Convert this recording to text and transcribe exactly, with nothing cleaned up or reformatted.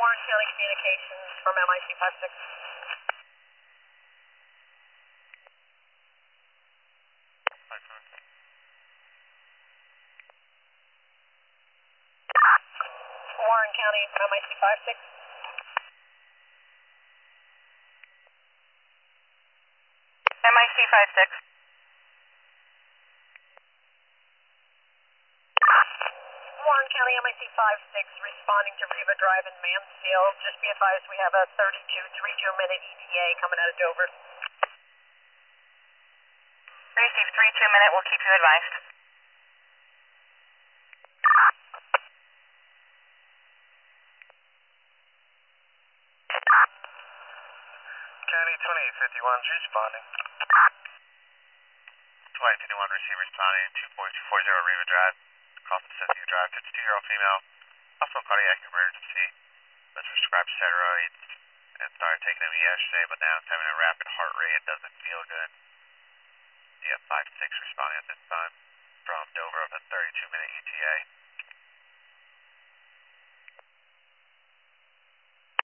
Warren County Communications from M I C five six. Warren County M I C five six. M I C five six. Warren County M I C five six responding to Riva Drive in Mansfield. Just be advised we have a thirty-two thirty minute E T A coming out of Dover. Receive thirty-two minute, we'll keep you advised. County twenty-eight fifty-one is responding. twenty-eight fifty-one receive responding, two four two four zero Riva Drive. Call from Cynthia Drive, fifty-two-year-old female. Also cardiac emergency. Was prescribed steroids and started taking them yesterday, but now it's having a rapid heart rate and doesn't feel good. Yeah, five six responding at this time from Dover of a thirty-two minute E T A.